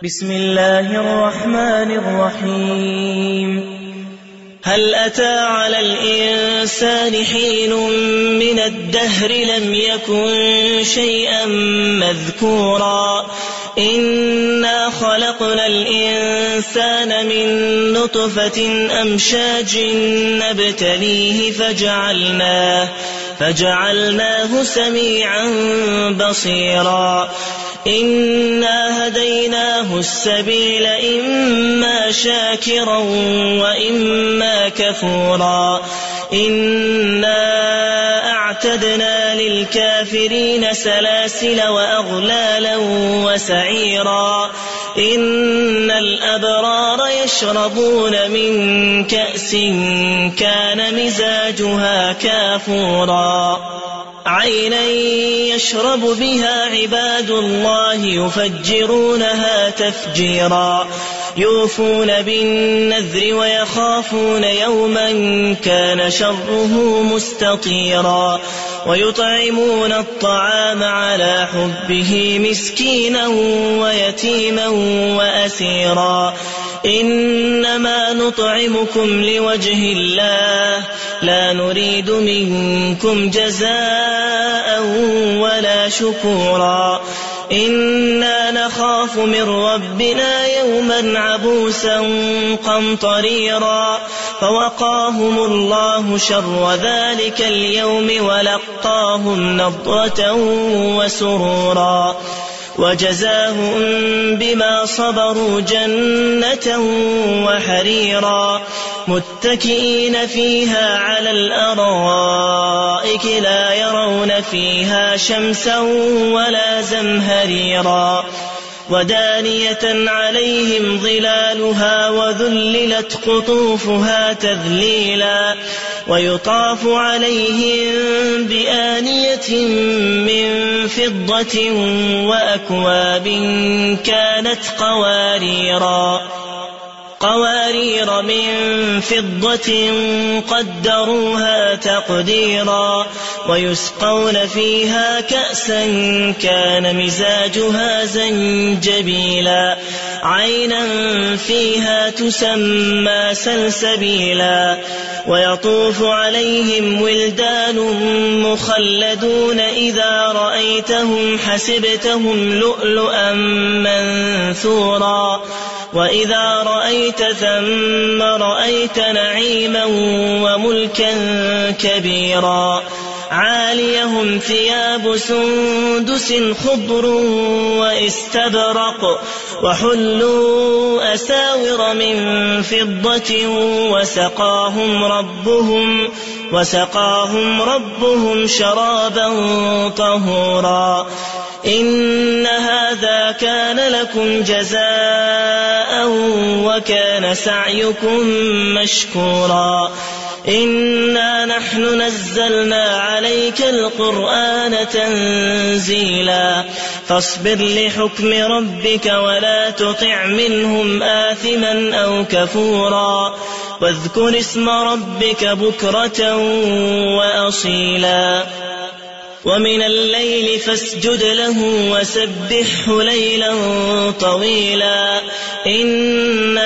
بسم الله الرحمن الرحيم. هل أتى على الإنسان حين من الدهر لم يكن شيئا مذكورا إنا خلقنا الإنسان من نطفة أمشاج نبتليه فجعلناه سميعا بصيرا إنا هديناه السبيل إما شاكرا وإما كفورا إنا أعتدنا للكافرين سلاسل وأغلالا وسعيرا إن الأبرار يشربون من كأس كان مزاجها كافورا عينا يشرب بها عباد الله يفجرونها تفجيرا يوفون بالنذر ويخافون يوما كان شره مستطيرا ويطعمون الطعام على حبه مسكينا ويتيما وأسيرا إنما نطعمكم لوجه الله لا نريد منكم جزاء ولا شكورا إنا نخاف من ربنا يوما عبوسا قمطريرا فوقاهم الله شر ذلك اليوم ولقاهم نضرة وسرورا وجزاهم بما صبروا جنة وحريرا متكئين فيها على الأرائك لا يرون فيها شمسا ولا زمهريرا ودانية عليهم ظلالها وذللت قطوفها تذليلا ويطاف عليهم بآنية من فضة وأكواب كانت قوارير من فضة قدروها تقديرا ويسقون فيها كأسا كان مزاجها زنجبيلا عينا فيها تسمى سلسبيلا ويطوف عليهم ولدان مخلدون إذا رأيتهم حسبتهم لؤلؤا منثورا وإذا رأيت ثم رأيت نعيما وملكا كبيرا عاليهم ثياب سندس خضر واستبرق وحلوا أساور من فضة وسقاهم ربهم شرابا طهورا إن هذا كان لكم جزاء وكان سعيكم مشكورا إنا نحن نزلنا عليك القرآن تنزيلا فاصبر لحكم ربك ولا تطع منهم آثما أو كفورا واذكر اسم ربك بكرة وأصيلا ومن الليل فاسجد له وسبحه ليلا طويلا إن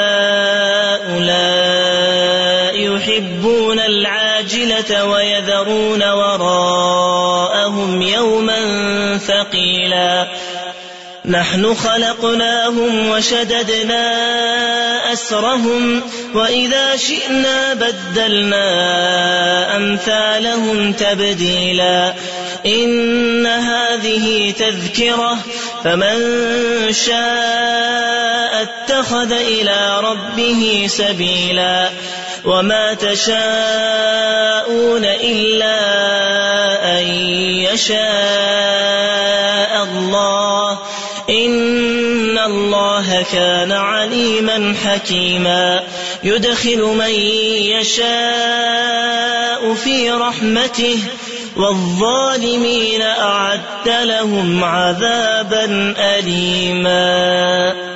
هؤلاء يحبون العاجلة ويذرون وراءهم يوما ثقيلا نحن خلقناهم وشددنا أسرهم وإذا شئنا بدلنا أمثالهم تبديلا إن هذه تذكرة فمن شاء اتخذ إلى ربه سبيلا وما تشاءون إلا أن يشاء الله إن الله كان عليما حكيما يدخل من يشاء في رحمته والظالمين أعد لهم عذابا أليما.